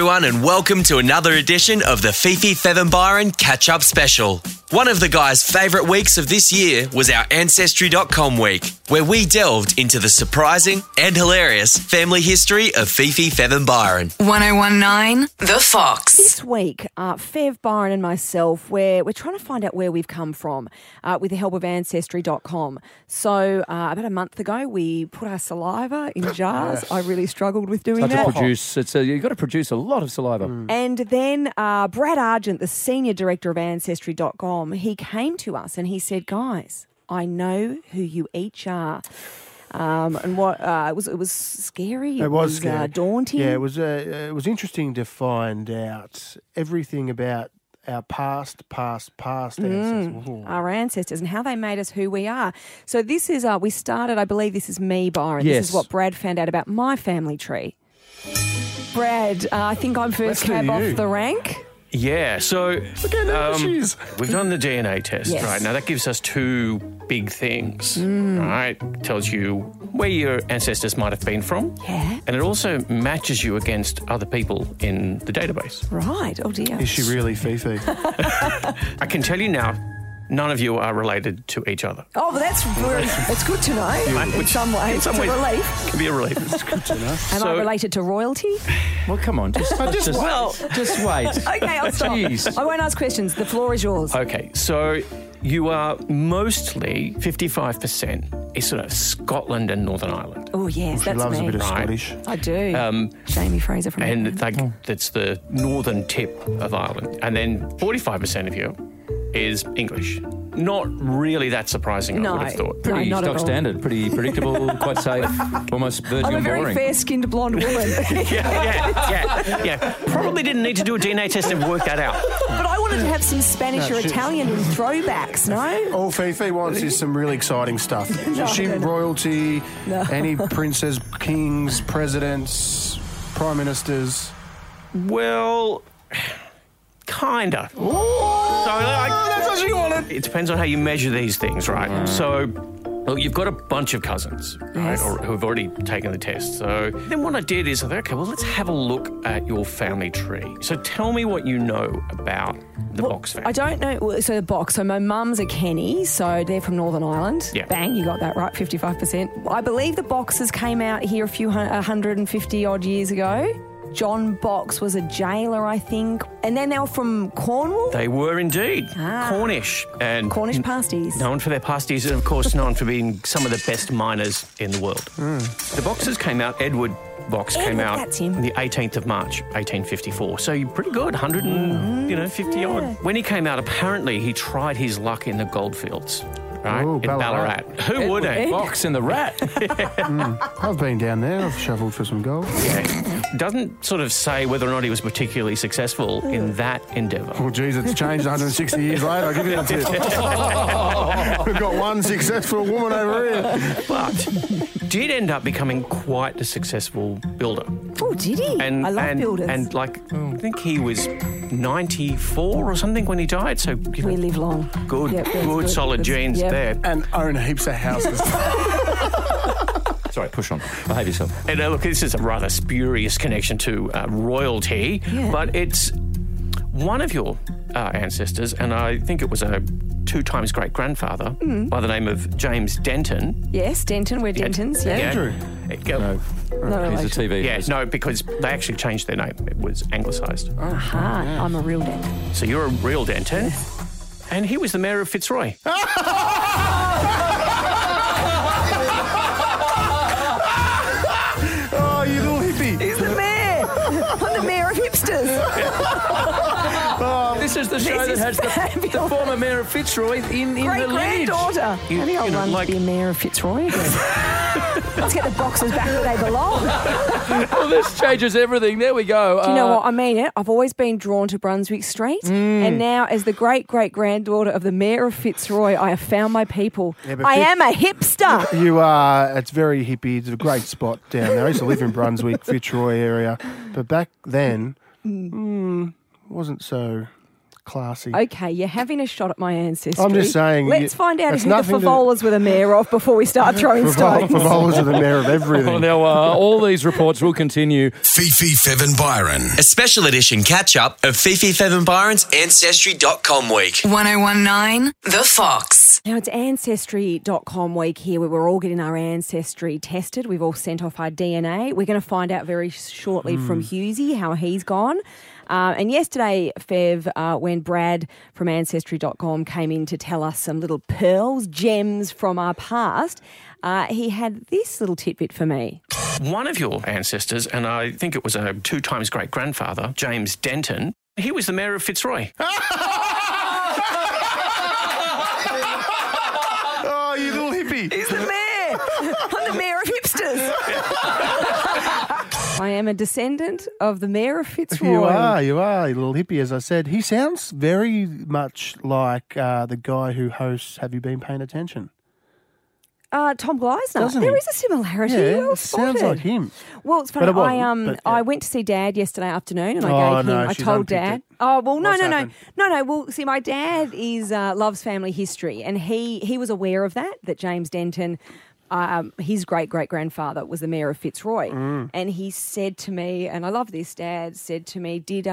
everyone, and welcome to another edition of the Fifi, Fev and Byron Catch-Up Special. One of the guys' favourite weeks of this year was our Ancestry.com week, where we delved into the surprising and hilarious family history of Fifi, Fev and Byron. 1019 The Fox. This week, Fev, Byron and myself, we're trying to find out where we've come from with the help of Ancestry.com. So about a month ago, we put our saliva in jars. I really struggled with doing that. You've got to produce a lot of saliva. And then Brad Argent, the senior director of Ancestry.com, he came to us and he said, guys, I know who you each are. And what it was scary. It was scary. Daunting. Yeah, it was interesting to find out everything about our past ancestors. Our ancestors and how they made us who we are. So this is, we started, I believe this is me, Byron. Yes. This is what Brad found out about my family tree. Brad, I think I'm first cab off the rank. Yeah, so we've done the DNA test, Yes. right? Now that gives us two big things, right? Tells you where your ancestors might have been from. Yeah. And it also matches you against other people in the database. Right. Oh, dear. Is she really Fifi? I can tell you now, none of you are related to each other. Oh, well, that's good to know. In some ways, it's a relief. Can be a relief. It's good to know. Am I related to royalty? Well, come on, just wait. Okay, I'll stop. Jeez. I won't ask questions. The floor is yours. Okay, so you are mostly 55% is sort of Scotland and Northern Ireland. Oh, yes, She that's loves me. a bit of Right. Scottish. I do. Jamie Fraser from And England. that's the northern tip of Ireland. And then 45% of you is English. Not really that surprising, I would have thought. Pretty not at stock all. standard, pretty predictable, quite safe, almost verging I'm a on very boring. fair-skinned blonde woman. Yeah. Probably didn't need to do a DNA test and work that out. But I wanted to have some Spanish No, or she- Italian in throwbacks, no? All Fifi wants is some really exciting stuff. No, Is she no, no. royalty, No. any princes, kings, presidents, prime ministers? Well, kinda. That's what she wanted. It depends on how you measure these things, right? So, well, you've got a bunch of cousins, right, Yes. or who have already taken the test. So then what I did is I thought, okay, well, let's have a look at your family tree. So tell me what you know about the Box family. I don't know. Well, so the Box. So my mum's a Kenny, so they're from Northern Ireland. Yeah. Bang, you got that right, 55%. I believe the Boxes came out here 150 odd years ago. John Box was a jailer, I think. And then they were from Cornwall. They were indeed Cornish. And Cornish pasties. known for their pasties and, of course, known for being some of the best miners in the world. The Boxes came out, Edward Box came Edward, out that's him. on the 18th of March, 1854. So you're pretty good, 150 odd. When he came out, apparently he tried his luck in the goldfields, right, Ooh, in Ballarat. Who would Edward have? Box and the Rat. I've been down there. I've shovelled for some gold. Yeah. Doesn't sort of say whether or not he was particularly successful in that endeavour. Well, geez, it's changed 160 years later. I'll give you a tip. We've got one successful woman over here. But did end up becoming quite a successful builder. Oh, did he? I love builders. And I think he was 94 or something when he died. So we live long. good, Yep, that's good, solid That's- genes yep. there. And own heaps of houses. Sorry, push on. Behave yourself. And look, this is a rather spurious connection to royalty, Yeah. but it's one of your ancestors, and I think it was a 2 times great-grandfather by the name of James Denton. Yes, Denton. We're Dentons. Yeah. Andrew. No. No He's a relation. TV. Yeah, no, because they actually changed their name. It was anglicised. Aha, I'm a real Denton. So you're a real Denton. And he was the mayor of Fitzroy. Oh, you little hippie. He's the mayor. I'm the mayor of hipsters. This is the show This that is has the fabulous. former mayor of Fitzroy in the lineage. Great-granddaughter. I think I'll run to be mayor of Fitzroy again. Let's get the Boxes back where they belong. Well, this changes everything. There we go. Do you know what? I mean it. I've always been drawn to Brunswick Street. And now, as the great-great-granddaughter of the mayor of Fitzroy, I have found my people. Yeah, but I am a hipster. You are. It's very hippie. It's a great spot down there. I used to live in Brunswick, Fitzroy area. But back then, wasn't so classy. Okay, you're having a shot at my ancestry. I'm just saying. Let's find out that's who the nothing to- Favolas were the mayor of before we start throwing stones. Favolas are the mayor of everything. Well, now, all these reports will continue. Fifi, Fev and Byron. A special edition catch-up of Fifi, Fev and Byron's Ancestry.com week. 1019 The Fox. Now, it's Ancestry.com week here where we're all getting our ancestry tested. We've all sent off our DNA. We're going to find out very shortly from Hughesy how he's gone. And yesterday, Fev, when Brad from Ancestry.com came in to tell us some little pearls, gems from our past, he had this little tidbit for me. One of your ancestors, and I think it was a 2 times great-grandfather, James Denton, he was the mayor of Fitzroy. Oh, you little hippie. He's the mayor! I'm the mayor of hipsters! I am a descendant of the mayor of Fitzroy. You are, you little hippie, as I said. He sounds very much like the guy who hosts Have You Been Paying Attention? Tom Gleisner. Doesn't There he? is a similarity. Yeah, Well it sounds spotted. like him. Well, it's funny. But it wasn't, but, yeah. I went to see Dad yesterday afternoon, and Oh, I gave no, him. I she's told unpicked Dad. it. Oh well, What's no. happened? Well, see, my dad is loves family history, and he was aware of that James Denton. His great-great-grandfather was the mayor of Fitzroy, and he said to me, and I love this. Dad said to me, "Did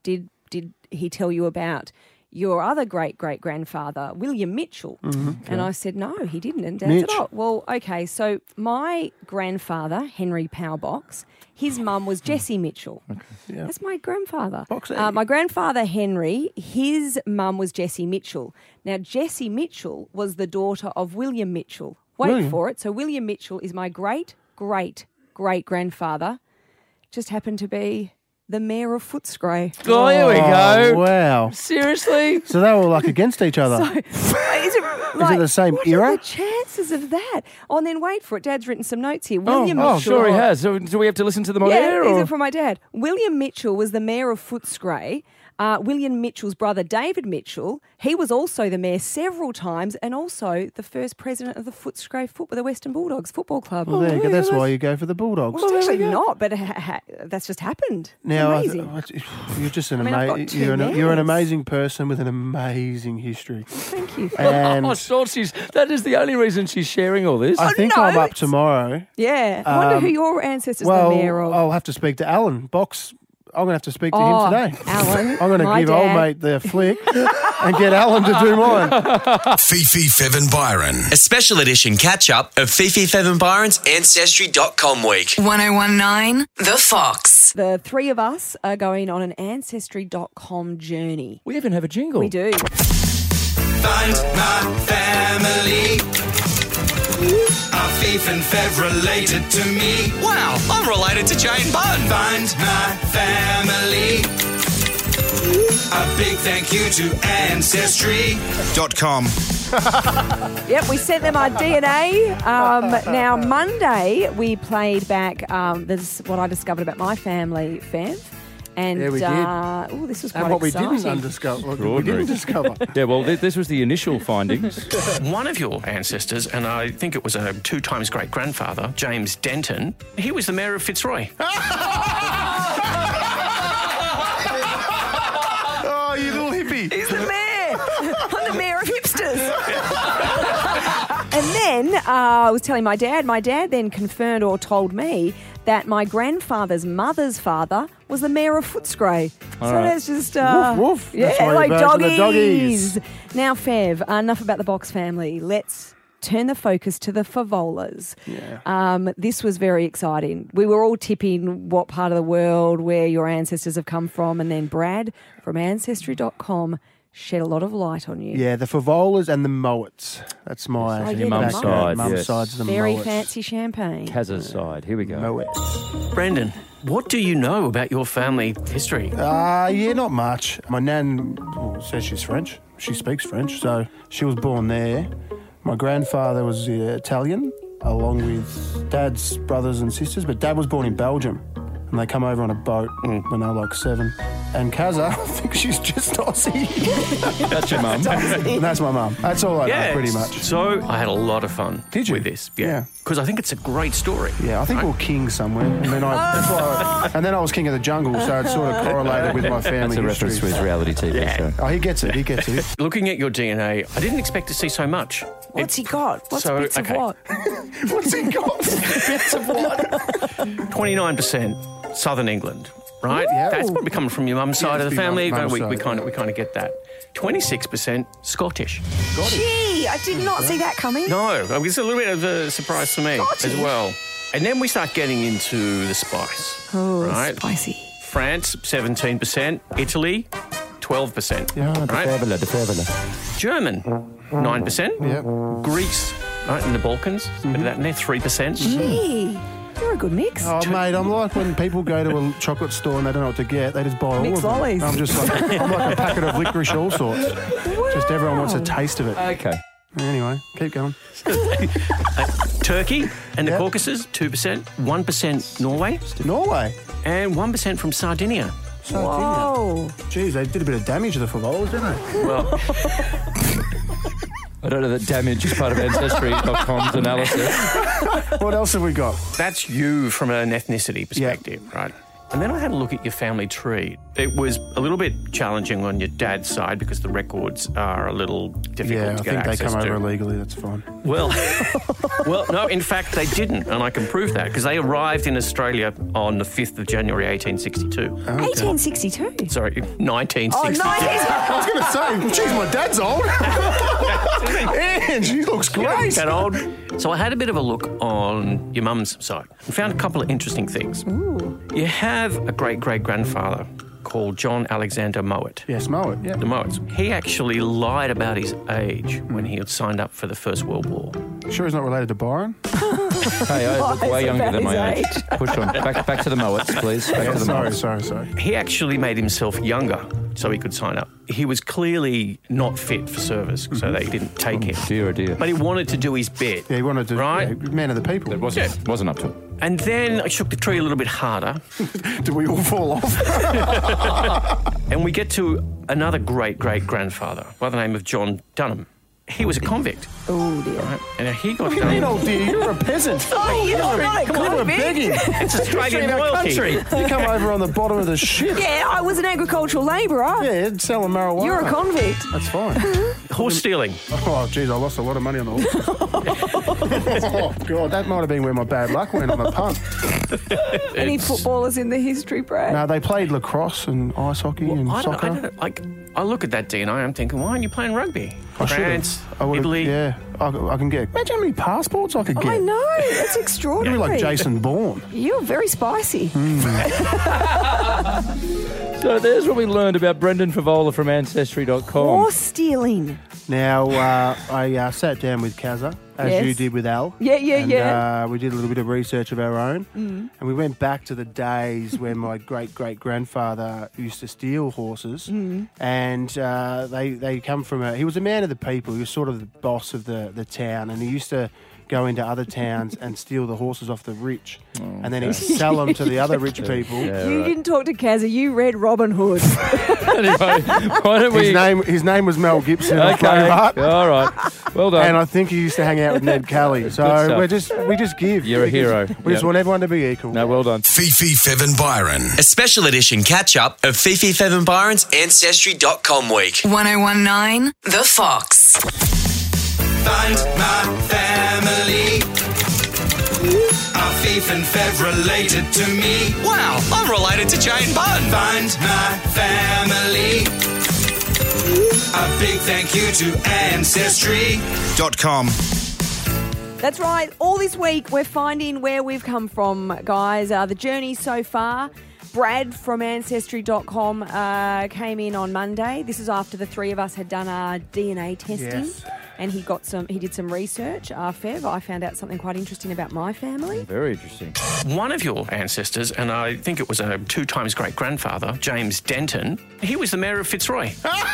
he tell you about your other great-great-grandfather, William Mitchell?" And I said, "No, he didn't." And Dad said, Mitch. "Oh, well, okay." So my grandfather, Henry Powerbox, his mum was Jessie Mitchell. Yeah. That's my grandfather. Boxy. My grandfather, Henry, his mum was Jessie Mitchell. Now, Jessie Mitchell was the daughter of William Mitchell. Wait William? for it. So William Mitchell is my great-great-great-grandfather. Just happened to be the mayor of Footscray. Oh, here we Oh, go. wow. Seriously? So they were like against each other. Is it the same what era? are the chances of that? Oh, and then wait for it. Dad's written some notes here. William Oh, Mitchell. sure he has. So do we have to listen to them on Yeah, air? these Or? are from my dad. William Mitchell was the mayor of Footscray. William Mitchell's brother, David Mitchell, he was also the mayor several times and also the first president of the Footscray the Western Bulldogs Football Club. Well, there you go. That's why you go for the Bulldogs. Well, it's actually not, but that's just happened. It's Now, amazing. you're just an I mean, I've got two you're an mayors. amazing person with an amazing history. Thank you. And Oh, so that is the only reason she's sharing all this. I think no, I'm up it's- tomorrow. Yeah. I wonder who your ancestors Well, the mayor of. I'll have to speak to Alan Box. I'm going to have to speak to him today. Alan. I'm going to my give dad. old mate the flick and get Alan to do mine. Fifi, Fev and Byron. A special edition catch-up of Fifi, Fev and Byron's Ancestry.com week. 1019 The Fox. The three of us are going on an Ancestry.com journey. We even have a jingle. We do. Find my family. Are Fief and Fev related to me? Wow, I'm related to Jane Bunn. Find my family. A big thank you to Ancestry.com. Yep, we sent them our DNA. Now, Monday, we played back this is what I discovered about my family, Fev. And Yeah, we did. This was quite And what exciting. we didn't discover. Yeah, well, this was the initial findings. One of your ancestors, and I think it was a 2 times great-grandfather, James Denton, he was the mayor of Fitzroy. Oh, you little hippie. He's the mayor. I'm the mayor of hipsters. And then I was telling my dad. My dad then confirmed or told me that my grandfather's mother's father was the mayor of Footscray. So right. that's just Woof, woof. Yeah, That's why you like vote for the doggies. doggies. Now, Fev, enough about the Box family. Let's turn the focus to the Favolas. Yeah. This was very exciting. We were all tipping what part of the world, where your ancestors have come from, and then Brad from Ancestry.com shed a lot of light on you. Yeah, the Favolas and the Mowats. That's my Oh, yeah, Your mum's side, Mum's yes. side's the Very Mowats. fancy champagne. Kaz's side. Here we go. Mowats. Brendan, what do you know about your family history? Yeah, not much. My nan says she's French. She speaks French, so she was born there. My grandfather was Italian, along with Dad's brothers and sisters, but Dad was born in Belgium, and they come over on a boat when they were like 7. And Kazza, I think she's just Aussie. That's your mum. And that's my mum. That's all I know, pretty much. So I had a lot of fun with this. Yeah. Because I think it's a great story. Yeah, I think we were kings somewhere. And then I was king of the jungle, so it sort of correlated with my family That's a history. reference to his reality TV show. Oh, he gets it. He gets it. Looking at your DNA, I didn't expect to see so much. What's he got? What's So, bits okay. of what? What's he got? Bits of what? 29% Southern England, right? Ooh. That's probably coming from your mum's side of the family. mum's We side, kind of get that. 26% Scottish. Gee, I did not see that coming. No, it's a little bit of a surprise for me Scottish. as well. And then we start getting into the spice. Oh, right? spicy. France, 17%. Italy, 12%. Yeah, right? De Fabula. German, 9%. Yeah. Greece, right, in the Balkans, bit of that in there, 3%. Gee, you're a good mix. Oh, mate, I'm like when people go to a chocolate store and they don't know what to get, they just buy all Mixed of them. lollies. I'm just like, I'm like a packet of licorice all sorts. Just everyone wants a taste of it. Okay. Anyway, keep going. Turkey and the Caucasus, 2%. 1% Norway. Norway. And 1% from Sardinia. Whoa. Jeez, they did a bit of damage to the Favolas, didn't they? Well, I don't know that damage is part of Ancestry.com's analysis. What else have we got? that's you from an ethnicity perspective, right? And then I had a look at your family tree. It was a little bit challenging on your dad's side because the records are a little difficult Yeah, I to get think they access come to. over illegally. That's fine. Well, no, in fact, they didn't, and I can prove that because they arrived in Australia on the 5th of January, 1862. 1862. Sorry, 1962. Oh, 19. I was going to say, geez, my dad's old. And she looks great. That old. So I had a bit of a look on your mum's side and found a couple of interesting things. Ooh. You have a great-great-grandfather called John Alexander Mowat. Yes, Mowat, yeah. The Mowats. He actually lied about his age when he had signed up for the First World War. Sure he's not related to Byron? Hey, I look way Lies younger about than my his age. Push on. Back to the Mowats, please. Back to the Mowats. Sorry. He actually made himself younger so he could sign up. He was clearly not fit for service, so they didn't take him. Dear, oh dear. But he wanted to do his bit. Yeah, he wanted to, Right. man of the people. It wasn't up to it. And then I shook the tree a little bit harder, Did we all fall off? and we get to another great-great-grandfather by the name of John Dunham. He was a convict. Oh, dear. Right? And he got What do you mean, old dear? You're a peasant. Oh, you're not Come on, we're begging. It's Australian royalty. You come over on the bottom of the ship. Yeah, I was an agricultural labourer. Yeah, selling marijuana. You're a convict. That's fine. Horse stealing. Oh, geez, I lost a lot of money on the horse. Oh, God, that might have been where my bad luck went on the punt. Any footballers in the history, Brad? No, they played lacrosse and ice hockey and soccer. I look at that DNA, I'm thinking, why aren't you playing rugby? I should've. France, I would've- Italy. Yeah, I can get. Imagine how many passports I could get. I know. That's I'd extraordinary. be like Jason Bourne. You're very spicy. So there's what we learned about Brendan Favola from Ancestry.com. Horse stealing. Now, I sat down with Kazza, as Yes. you did with Al. Yeah, And, we did a little bit of research of our own. And we went back to the days when my great-great-grandfather used to steal horses. And they come from he was a man of the people. He was sort of the boss of the town. And he used to go into other towns and steal the horses off the rich. And then he'd sell them to the other rich people. You didn't talk to Kazza. You read Robin Hood. Anyway, why don't we... His name was Mel Gibson. Okay, Braveheart. all right. Well done. And I think he used to hang out with Ned Kelly. So we just give. You're a hero. We just want everyone to be equal. No, well done. Fifi, Fev and Byron. A special edition catch-up of Fifi, Fev and Byron's Ancestry.com week. 1019 The Fox. Find my family. Are Fief and Fev related to me? Wow, I'm related to Jane Bunn. Find my family. A big thank you to Ancestry.com. That's right. All this week, we're finding where we've come from, guys. The journey so far. Brad from Ancestry.com came in on Monday. This is after the three of us had done our DNA testing. Yes. And he did some research. Fev, I found out something quite interesting about my family. Very interesting. One of your ancestors, and I think it was a 2 times great-grandfather, James Denton, he was the mayor of Fitzroy.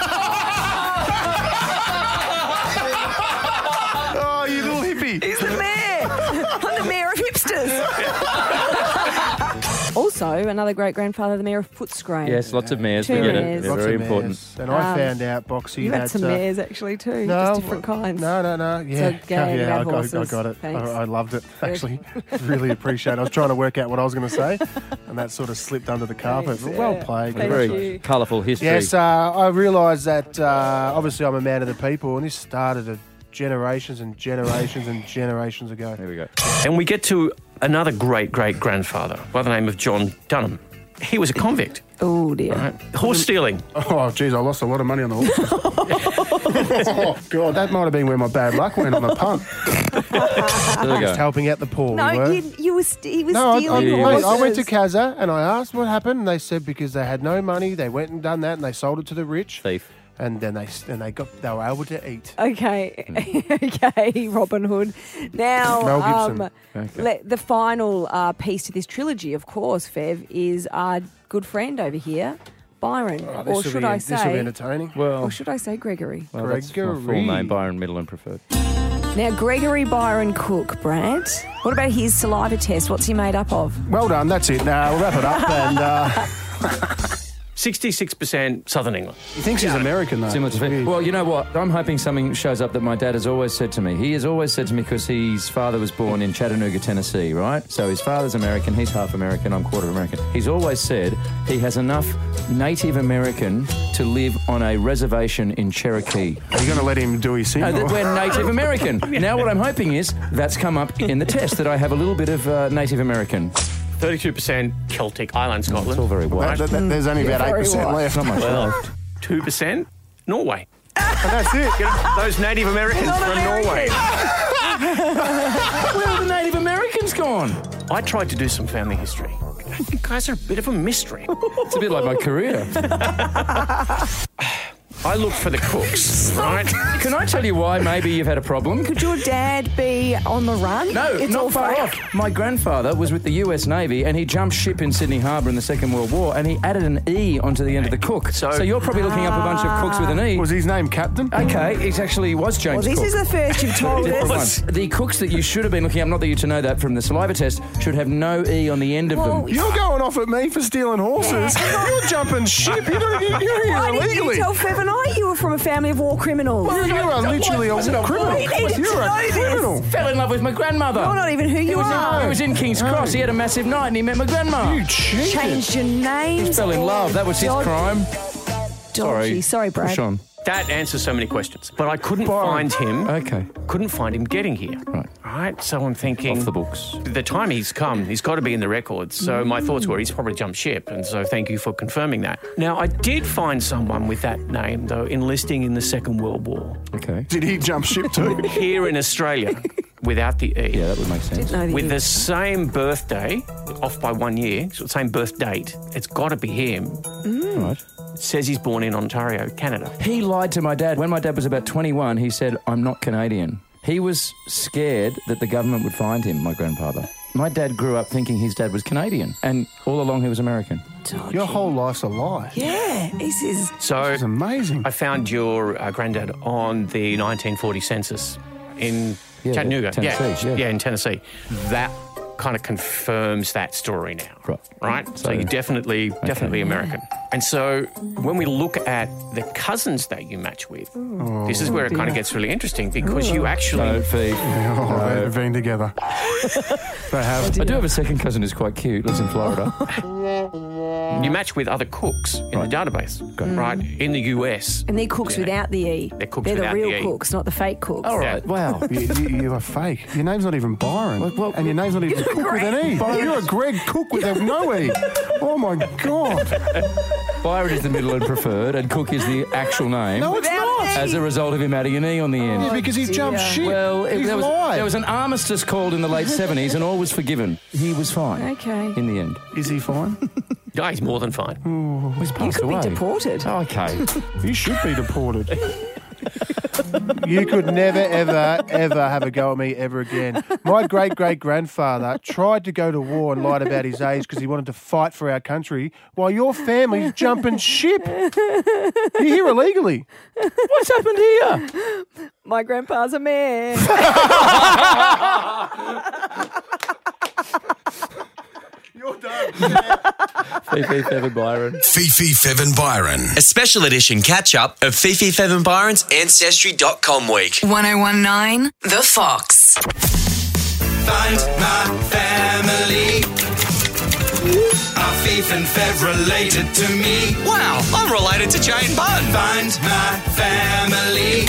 Oh, you little hippie. He's the mayor. I'm the mayor of hipsters. Also, also another great grandfather, the Mayor of Footscray. Yes, lots of mayors. 2 We get mayors. it. They're Lots very of important. mayors. And I found out, Boxy, You that... had some mayors actually too, just different kinds. No. Yeah, gang yeah, of I horses. got it. Thanks. I loved it, actually. Really appreciate it. I was trying to work out what I was going to say, and that sort of slipped under the carpet. Thanks, Well yeah. played. Thank Very you. colourful history. Yes, I realised that obviously I'm a man of the people, and this started generations and generations and generations ago. There we go. And we get to another great-great-grandfather by the name of John Dunham. He was a convict. Oh, dear. Right? Horse stealing. Oh, geez, I lost a lot of money on the horses. Oh, God, that might have been where my bad luck went on the punt. There we Just go. helping out the poor, we No, were. he was stealing I horses. went to Kazza and I asked what happened, and they said because they had no money, they went and done that, and they sold it to the rich, Thief. and then they were able to eat. Okay, okay, Robin Hood. Now, Mel Gibson. Okay. the final piece to this trilogy, of course, Fev, is our good friend over here, Byron, or should I This will be say, entertaining. Well, or should I say Gregory? that's my full Gregory. name, Byron, middle and preferred. Now, Gregory Byron Cook, Brad. What about his saliva test? What's he made up of? Well done, that's it. Now we'll wrap it up. And 66% Southern England. he thinks he's American, though. Similar to Weird. Well, you know what? I'm hoping something shows up that my dad has always said to me. He has always said to me, because his father was born in Chattanooga, Tennessee, right? So his father's American, he's half American, I'm quarter American. He's always said he has enough Native American to live on a reservation in Cherokee. Are you going to let him do his thing? No, that or- we're Native American. Now what I'm hoping is that's come up in the test, that I have a little bit of Native American. 32% Celtic, Island, Scotland. It's all very white. There's only about very 8% white. left. Not much Well, left. 2% Norway. And that's it. Those Native Americans from Norway. Where are the Native Americans gone? I tried to do some family history. You guys are a bit of a mystery. It's a bit like my career. I looked for the cooks, right? Can I tell you why maybe you've had a problem? Could your dad be on the run? No, it's all not far fake. off. My grandfather was with the US Navy and he jumped ship in Sydney Harbour in the Second World War and he added an E onto the end of the cook. So you're probably looking up a bunch of cooks with an E. Was his name Captain? Okay, it actually was James Well, this Cook. is the first you've told Different us. one. The cooks that you should have been looking up, not that you to know that from the saliva test, should have no E on the end of Well, them. You're going off at me for stealing horses. You're jumping ship. You're here Why didn't you illegally. tell Fev and I you were from a family of war criminals? You are literally a criminal. We needed to You're know a this. criminal. Fell in love with my grandmother. You're not even who you are. He was in King's Cross. He had a massive night and he met my grandma. You cheated. Changed your name. He fell in love. That was his crime. Dodgy. Sorry, Brad. Push on. That answers so many questions. But I couldn't find him. Okay. Couldn't find him getting here. Right. Right? So I'm thinking... Off the books. The time he's come, he's got to be in the records. So my thoughts were he's probably jumped ship. And so thank you for confirming that. Now, I did find someone with that name, though, enlisting in the Second World War. Okay. Did he jump ship too? Here in Australia, without the E. Yeah, that would make sense. No, With the same birthday, off by 1 year, so the same birth date, it's got to be him. Right. It says he's born in Ontario, Canada. He lied to my dad. When my dad was about 21, he said, I'm not Canadian. He was scared that the government would find him, my grandfather. My dad grew up thinking his dad was Canadian, and all along he was American. Your whole life's a lie. Yeah, this is... So It's amazing. I found your granddad on the 1940 census in Chattanooga. Tennessee, yeah. In Tennessee. That kind of confirms that story now. Right? So So- you're definitely American. And so when we look at the cousins that you match with, this is where it kind of gets really interesting because you actually... No, Fee. Oh, they've been together. They have. I do have a second cousin who's quite cute, lives in Florida. You match with other cooks in the database, right? In the US. And they're cooks without the E. They're cooks They're without the real the E. cooks, not the fake cooks. All right, wow. You are fake. Your name's not even Byron. Well, and your name's not even Cook with an E. You're a Greg Cook with no E. Oh, my God. Byron is the middle and preferred, and Cook is the actual name. No, it's not. As a result of him adding an E on the end. Yeah, because he jumped ship. Well, He's there lied. was an armistice called in the late 70s and all was forgiven. He was fine. Okay. In the end. Is he fine? Yeah, he's more than fine. He's You passed could away. be deported. Oh, okay. You should be deported. You could never, ever, ever have a go at me ever again. My great-great-grandfather tried to go to war and lied about his age because he wanted to fight for our country while your family's jumping ship. You're here illegally. What's happened here? My grandpa's a mayor. You're done. Fifi, Fev and Byron. Fifi, Fev and Byron. A special edition catch-up of Fifi, Fev and Byron's Ancestry.com week. 1019 The Fox. Find my family. Are Fifi and Fev related to me? Wow, I'm related to Jane Bunn. Find my family.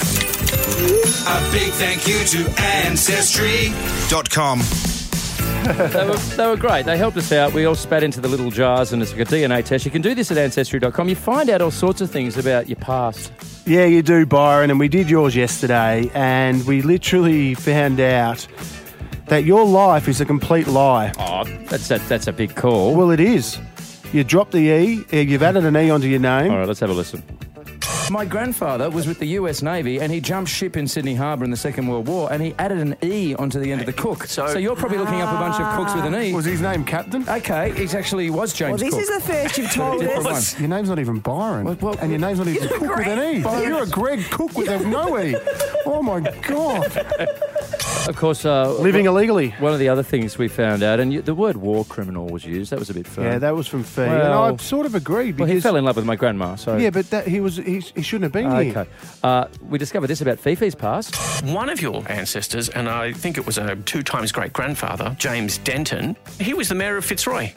A big thank you to Ancestry.com. They were great. They helped us out. We all spat into the little jars and it's like a DNA test. You can do this at Ancestry.com. You find out all sorts of things about your past. Yeah, you do, Byron, and we did yours yesterday, and we literally found out that your life is a complete lie. Oh, that's a big call. Well, it is. You dropped the E, you've added an E onto your name. All right, let's have a listen. My grandfather was with the US Navy and he jumped ship in Sydney Harbour in the Second World War and he added an E onto the end of the cook. So you're probably looking up a bunch of cooks with an E. Was his name Captain? Okay, he was James Well, this Cook. is the first you've told us. Your name's not even Byron, and your name's not even Cook with an E. You're a Greg Cook with no E. Oh, my God. Of course, Living illegally. one of the other things we found out, and the word war criminal was used. That was a bit fun. Yeah, that was from Fee. Well- and I sort of agree Well, because... he fell in love with my grandma, so... Yeah, but he shouldn't have been here. Okay. We discovered this about Fifi's past. One of your ancestors, and I think it was a 2 times great-grandfather, James Denton, he was the mayor of Fitzroy.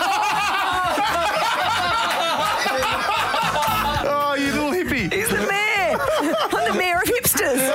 Oh, you little hippie. He's the mayor. I'm the mayor of hipsters.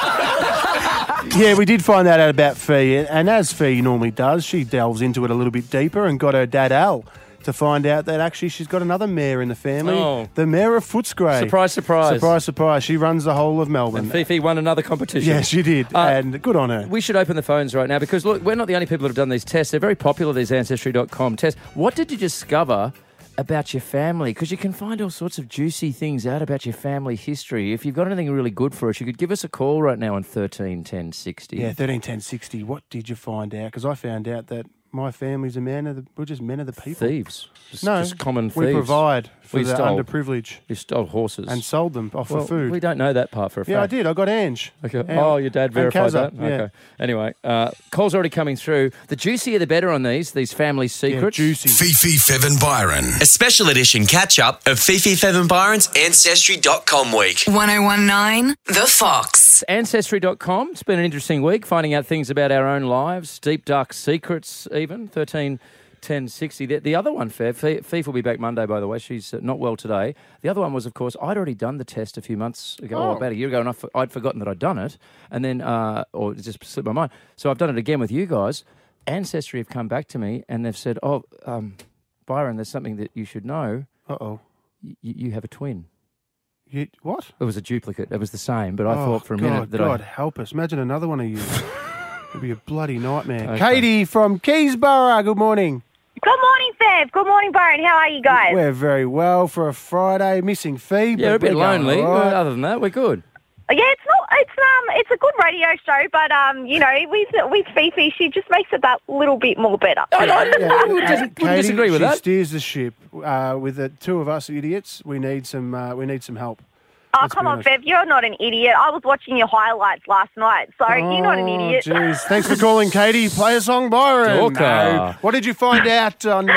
Yeah, we did find that out about Fee, and as Fee normally does, she delves into it a little bit deeper and got her dad Al to find out that actually she's got another mayor in the family, the mayor of Footscray. Surprise, surprise. Surprise, surprise. She runs the whole of Melbourne. And Fifi won another competition. Yes, she did, and good on her. We should open the phones right now because, look, we're not the only people that have done these tests. They're very popular, these Ancestry.com tests. What did you discover about your family? Because you can find all sorts of juicy things out about your family history. If you've got anything really good for us, you could give us a call right now on 13 10 60. Yeah, 13 10 60. What did you find out? Because I found out that my family's we're just men of the people. Thieves. No, just common we thieves. provide for We the stole. underprivileged You stole horses. and sold them off well, for food. We don't know that part for a fact. Yeah, I did. I got Ange. Okay. And- Oh, your dad and verified Kazza, that? yeah. Okay. Anyway, calls already coming through. The juicier the better on these family Yeah, secrets. juicy. Fifi, Fev and Byron. A special edition catch-up of Fifi, Fev and Byron's Ancestry.com week. 1019 The Fox. Ancestry.com. It's been an interesting week, finding out things about our own lives, deep, dark secrets even. 13 10 60. The other one, Fifi will be back Monday, by the way. She's not well today. The other one was, of course, I'd already done the test a few months ago, or about a year ago, and I'd forgotten that I'd done it, and then, or it just slipped my mind. So I've done it again with you guys. Ancestry have come back to me, and they've said, Byron, there's something that you should know. Uh-oh. You have a twin. What? It was a duplicate. It was the same, but I thought for a minute that God help us. Imagine another one of you. It'd be a bloody nightmare. Okay. Katie from Keysborough, good morning. Good morning, Fev. Good morning, Byron. How are you guys? We're very well for a Friday. Missing Fee, but Yeah, we're a bit we're going lonely. all right. Other than that, we're good. Yeah, it's a good radio show, but with Fifi, she just makes it that little bit more better. Wouldn't disagree with she that. steers the ship. With the two of us idiots, we need some help. Oh, Let's come be on, honest. Fev. You're not an idiot. I was watching your highlights last night, so you're not an idiot. Jeez. Thanks for calling, Katie. Play a song, Byron. Talker. No. What did you find out on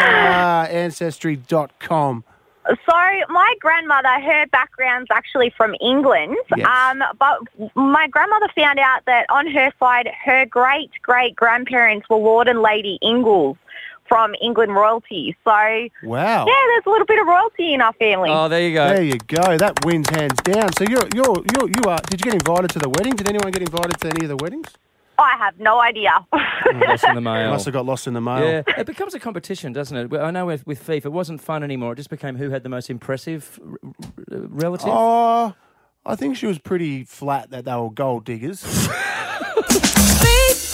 Ancestry.com? So my grandmother, her background's actually from England, Yes. but my grandmother found out that on her side, her great-great-grandparents were Lord and Lady Ingalls from England royalty. So, Wow. yeah, there's a little bit of royalty in our family. Oh, there you go. There you go. That wins hands down. So you are. Did you get invited to the wedding? Did anyone get invited to any of the weddings? I have no idea. Lost in the mail. Must have got lost in the mail. Yeah, it becomes a competition, doesn't it? Well, I know with Fifi, it wasn't fun anymore. It just became who had the most impressive relative. Oh, I think she was pretty flat that they were gold diggers.